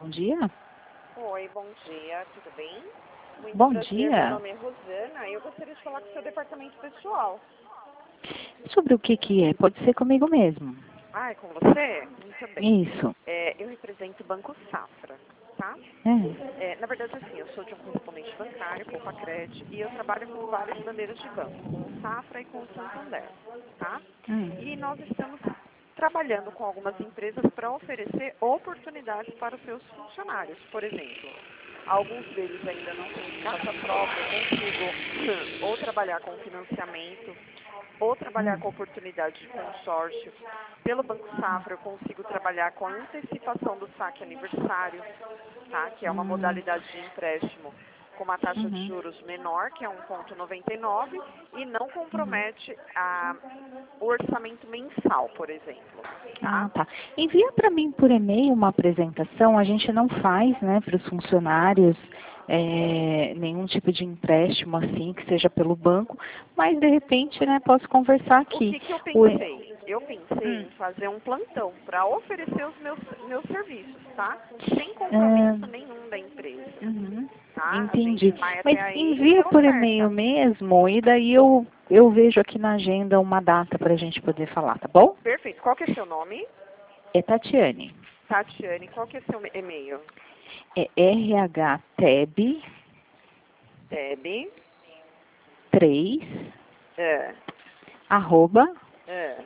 bom dia. Oi, bom dia, tudo bem? Muito Bom prazer, dia. Meu nome é Rosana e eu gostaria de falar com o seu departamento pessoal. Sobre o que é? Pode ser comigo mesmo. Ah, é com você? Muito bem. Isso. Eu represento o Banco Safra, tá? É. Na verdade, assim, eu sou de um correspondente bancário, Poupa-Cred, e eu trabalho com várias bandeiras de banco, com o Safra e com o Santander, tá? E nós estamos trabalhando com algumas empresas para oferecer oportunidades para os seus funcionários. Por exemplo, alguns deles ainda não têm casa própria, eu consigo ou trabalhar com financiamento, ou trabalhar com oportunidade de consórcio. Pelo Banco Safra, eu consigo trabalhar com a antecipação do saque aniversário, tá? Que é uma modalidade de empréstimo com uma taxa de juros menor, que é 1,99, e não compromete o orçamento mensal, por exemplo. Tá? Ah, tá. Envia para mim por e-mail uma apresentação. A gente não faz, né, para os funcionários nenhum tipo de empréstimo assim que seja pelo banco, mas de repente, né, posso conversar aqui. O que eu pensei? Eu pensei em fazer um plantão para oferecer os meus serviços, tá? Sem compromisso nenhum da empresa. Tá? Entendi. A gente vai Mas até aí e envia vê por oferta. e-mail mesmo e daí eu vejo aqui na agenda uma data para a gente poder falar, tá bom? Perfeito. Qual que é seu nome? É Tatiane. Tatiane. Qual que é seu e-mail? É rhtab Deb. 3 É. arroba É.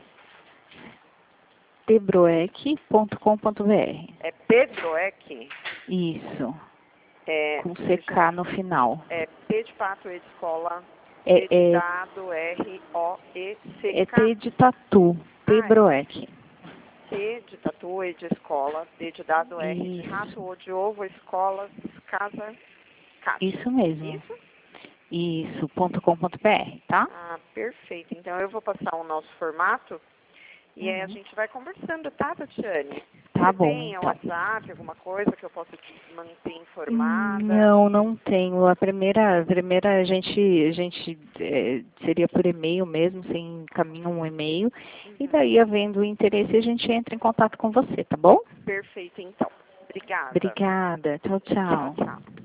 tebroec.com.br. É Pedro Eck? Isso, com Deixa CK no final. É P de pato, E de escola, D de É dado, R-O-E-C-K. T de tatu, Ah, é Tebroec. T de tatu, E de escola, D de dado, R de Isso. rato, O de ovo, escola, casa, casa. Isso mesmo. Isso? Isso, .com.br, tá? Ah, perfeito. Então eu vou passar o nosso formato e aí a gente vai conversando, tá, Tatiane? Tá Você bom, tem então. WhatsApp, alguma coisa que eu possa te manter informada? Não, não tenho. A primeira a gente seria por e-mail mesmo, você encaminha um e-mail e daí, havendo o interesse, a gente entra em contato com você, tá bom? Perfeito, então. Obrigada. Obrigada. Tchau, Tchau, tchau. tchau.